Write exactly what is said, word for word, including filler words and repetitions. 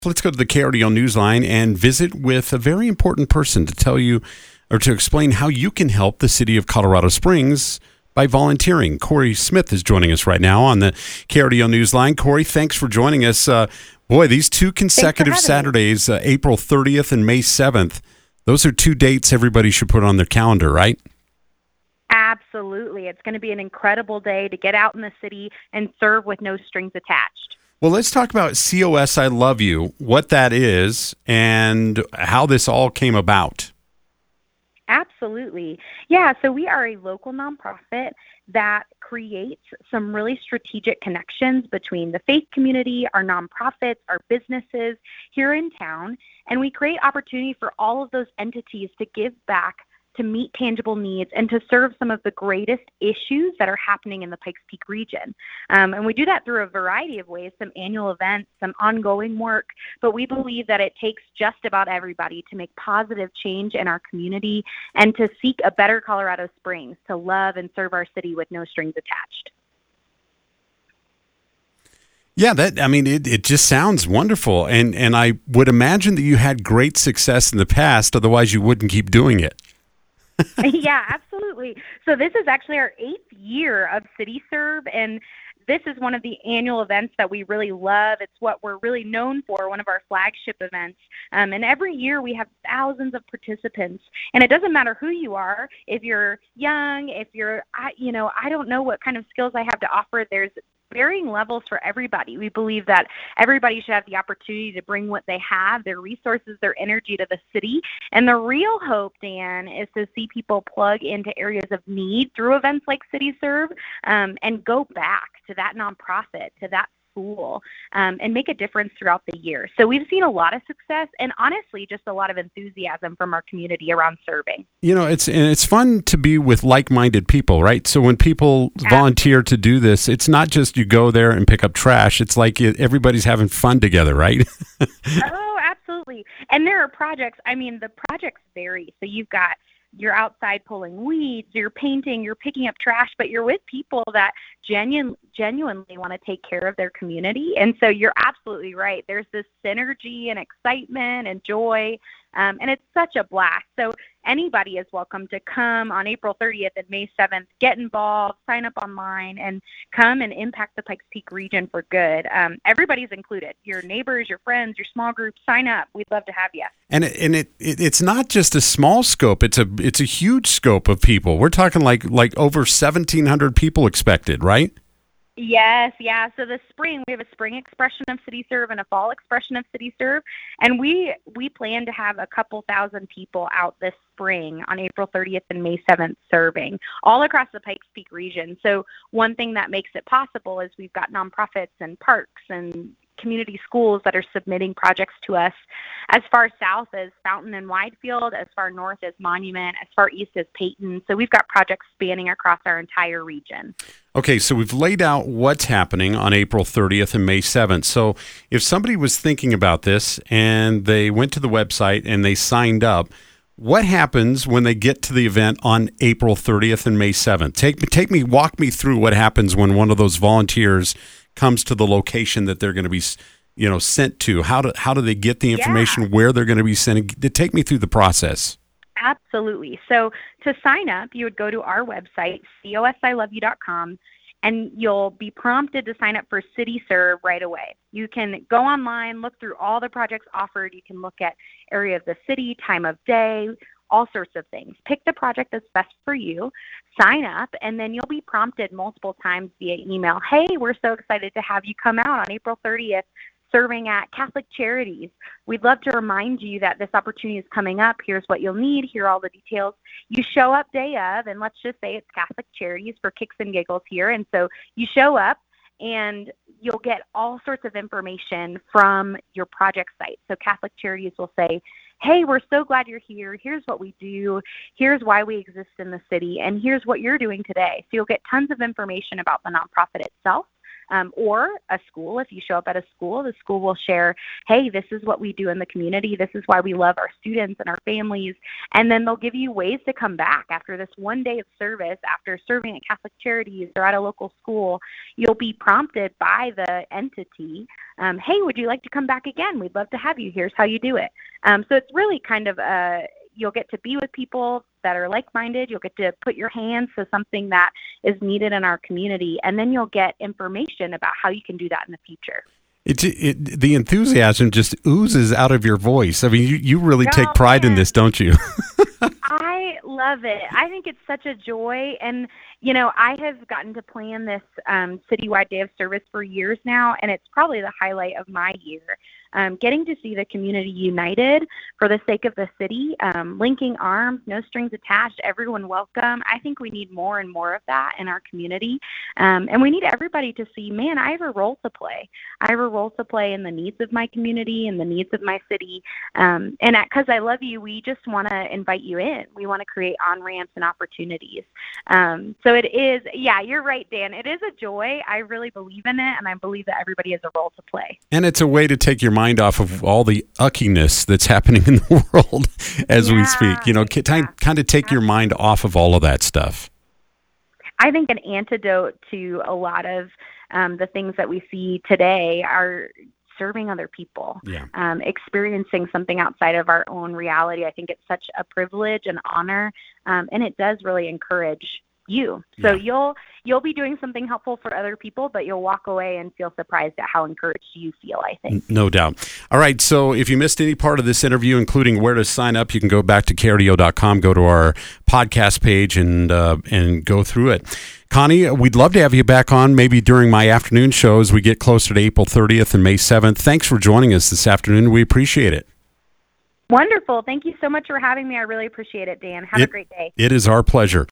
Let's go to the K R D O Newsline and visit with a very important person to tell you or to explain how you can help the city of Colorado Springs by volunteering. Corey Smith is joining us right now on the K R D O Newsline. Corey, thanks for joining us. Uh, boy, these two consecutive Saturdays, uh, April thirtieth and May seventh, those are two dates everybody should put on their calendar, right? Absolutely. It's going to be an incredible day to get out in the city and serve with no strings attached. Well, let's talk about C O S I Love You, what that is, and how this all came about. Absolutely. Yeah, so we are a local nonprofit that creates some really strategic connections between the faith community, our nonprofits, our businesses here in town, and we create opportunity for all of those entities to give back, to meet tangible needs, and to serve some of the greatest issues that are happening in the Pikes Peak region. Um, and we do that through a variety of ways, some annual events, some ongoing work, but we believe that it takes just about everybody to make positive change in our community and to seek a better Colorado Springs, to love and serve our city with no strings attached. Yeah, that I mean, it, it just sounds wonderful. And, and I would imagine that you had great success in the past, otherwise you wouldn't keep doing it. Yeah, absolutely. So this is actually our eighth year of City Serve, and this is one of the annual events that we really love. It's what we're really known for, one of our flagship events. Um, and every year we have thousands of participants, and it doesn't matter who you are. If you're young, if you're, I, you know, I don't know what kind of skills I have to offer. There's varying levels for everybody. We believe that everybody should have the opportunity to bring what they have, their resources, their energy to the city. And the real hope, Dan, is to see people plug into areas of need through events like City Serve um, and go back to that nonprofit, to that school, um, and make a difference throughout the year. So we've seen a lot of success and honestly just a lot of enthusiasm from our community around serving. You know, it's and it's fun to be with like-minded people, right? So when people Absolutely. volunteer to do this, it's not just you go there and pick up trash. It's like everybody's having fun together, right? Oh, absolutely. And there are projects. I mean, the projects vary. So you've got you're outside pulling weeds, you're painting, you're picking up trash, but you're with people that genuine, genuinely want to take care of their community. And so you're absolutely right. There's this synergy and excitement and joy, um, and it's such a blast. So anybody is welcome to come on April thirtieth and May seventh, get involved, sign up online, and come and impact the Pikes Peak region for good. Um, everybody's included. Your neighbors, your friends, your small groups, sign up. We'd love to have you. And it, and it, it it's not just a small scope; it's a it's a huge scope of people. We're talking like like over seventeen hundred people expected, right? Yes, yeah. So this spring, we have a spring expression of City Serve and a fall expression of City Serve, and we we plan to have a couple thousand people out this spring on April thirtieth and May seventh serving all across the Pikes Peak region. So one thing that makes it possible is we've got nonprofits and parks and community schools that are submitting projects to us as far south as Fountain and Widefield, as far north as Monument, as far east as Peyton. So we've got projects spanning across our entire region. Okay, so we've laid out what's happening on April thirtieth and May seventh. So if somebody was thinking about this and they went to the website and they signed up, what happens when they get to the event on April thirtieth and May seventh? Take, take me, walk me through what happens when one of those volunteers comes to the location that they're going to be, you know, sent to. How do how do they get the information? Yeah. Where they're going to be sent? Take me through the process. Absolutely. So to sign up, you would go to our website, C O S I love you dot com, and you'll be prompted to sign up for City Serve right away. You can go online, look through all the projects offered. You can look at area of the city, time of day, all sorts of things. Pick the project that's best for you, sign up, and then you'll be prompted multiple times via email. Hey, we're so excited to have you come out on April thirtieth serving at Catholic Charities. We'd love to remind you that this opportunity is coming up. Here's what you'll need. Here are all the details. You show up day of, and let's just say it's Catholic Charities for kicks and giggles here. And so you show up, and you'll get all sorts of information from your project site. So Catholic Charities will say, hey, we're so glad you're here. Here's what we do. Here's why we exist in the city. And here's what you're doing today. So you'll get tons of information about the nonprofit itself, um, or a school. If you show up at a school, the school will share, hey, this is what we do in the community. This is why we love our students and our families. And then they'll give you ways to come back after this one day of service, after serving at Catholic Charities or at a local school. You'll be prompted by the entity, um, hey, would you like to come back again? We'd love to have you. Here's how you do it. Um, so it's really kind of a, you'll get to be with people that are like-minded. You'll get to put your hands to something that is needed in our community, and then you'll get information about how you can do that in the future. It, it, the enthusiasm just oozes out of your voice. I mean, you, you really Oh, take pride man. in this, don't you? I love it. I think it's such a joy. And, you know, I have gotten to plan this um, citywide day of service for years now, and it's probably the highlight of my year. Um, getting to see the community united for the sake of the city, um, linking arms, no strings attached, everyone welcome. I think we need more and more of that in our community. Um, and we need everybody to see, man, I have a role to play. I have a role to play in the needs of my community and the needs of my city. Um, and because I love you, we just want to invite you in. We want to create on-ramps and opportunities. Um, so it is, yeah, you're right, Dan. It is a joy. I really believe in it, and I believe that everybody has a role to play. And it's a way to take your mind off of all the uckiness that's happening in the world as Yeah, we speak. You know, yeah. kind of take your mind off of all of that stuff. I think an antidote to a lot of um, the things that we see today are serving other people, Yeah. um, experiencing something outside of our own reality. I think it's such a privilege and honor, um, and it does really encourage you. So Yeah. you'll you'll be doing something helpful for other people, but you'll walk away and feel surprised at how encouraged you feel, I think. No doubt. All right. So if you missed any part of this interview, including where to sign up, you can go back to K R D O dot com, go to our podcast page, and uh, and go through it. Connie, we'd love to have you back on maybe during my afternoon show as we get closer to April thirtieth and May seventh. Thanks for joining us this afternoon. We appreciate it. Wonderful. Thank you so much for having me. I really appreciate it, Dan. Have It- a great day. It is our pleasure.